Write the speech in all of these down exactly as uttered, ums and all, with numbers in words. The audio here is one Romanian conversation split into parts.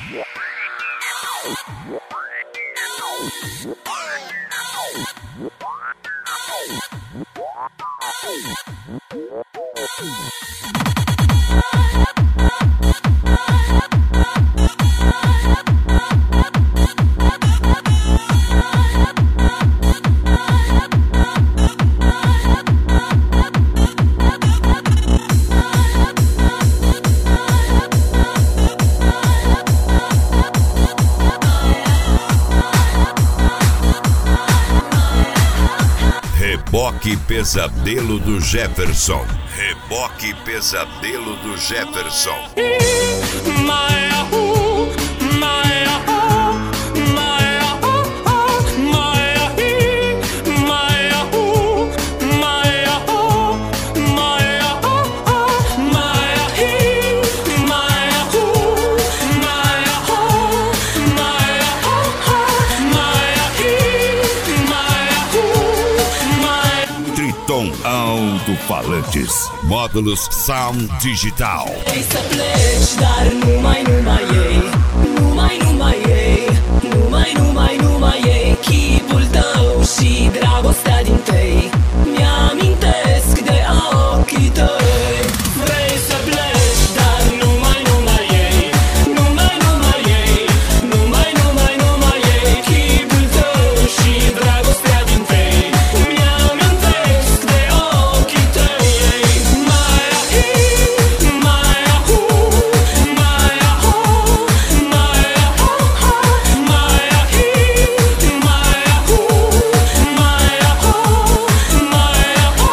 Reboque Pesadelo do Jefferson. Reboque Pesadelo do Jefferson. Triton Alto-Falantes, módulos Sound Digital. Vrei să pleci, dar numai, numai ei, numai, numai ei, numai, numai, numai ei, chipul tău și dragostea din tei mi-amintesc de ochii tăi. Vrei să pleci, dar numai, numai ei, numai, numai ei, numai, numai, numai ei, chipul tău și dragostea din tei mi-amintesc de ochii tăi. Maia hi, maia hu, maia ho, maia ho, maia hi, maia hu, maia ho, maia ho.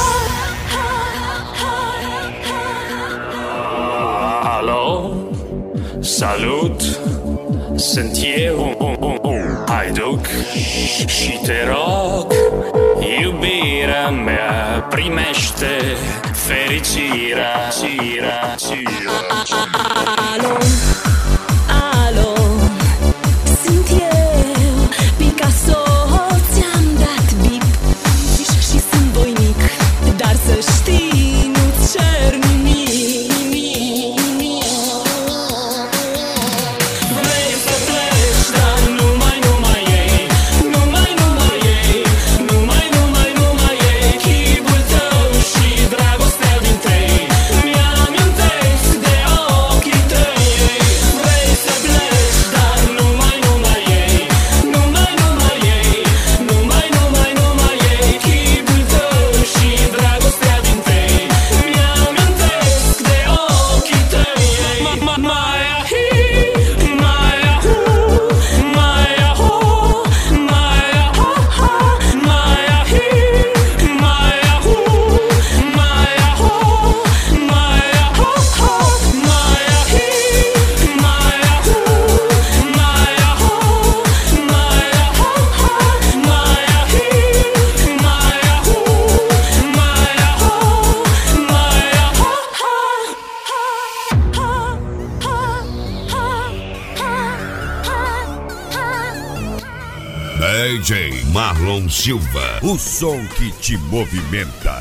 Alo, salut, sunt eu, Haiduc, și te rog, iubirea mea, primește fericirea, cira, cira, Alo, alo, sunt eu, Picasso, ți-am dat bip și sunt voinic, dar să știi, nu-ți cer nimic. Vrei să pleci, dar numai, numai ei, numai, numai ei, numai, numai, numai ei, chipul tău și dragostea din tei mi-amintesc de ochii tăi. Vrei să pleci, dar numai, numai ei, numai, numai ei, numai, numai, numai ei, chipul tău și dragostea din tei mi-amintesc de ochii tăi. Maia hi, maia hu, maia ho, maia ho, maia hi, maia hu, maia ho, maia ho, maia hi, maia hu, maia ho, maia ho, maia hi, maia hu, maia ho, D J Marlon Silva, o som que te movimenta.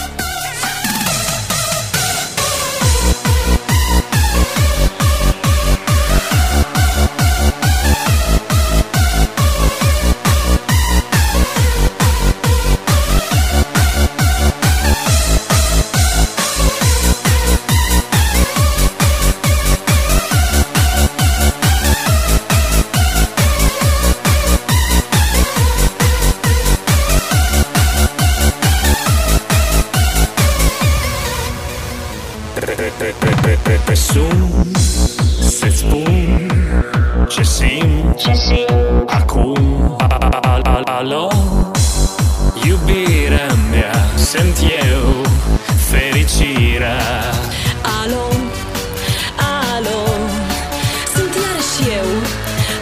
Pe sun, să-ți spun ce simt acum. Alo, iubirea mea, sunt eu, fericirea. Alo, alo, sunt iarăși eu,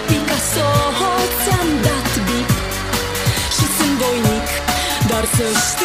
Picasso, ți-am dat bip și sunt voinic, doar să știi.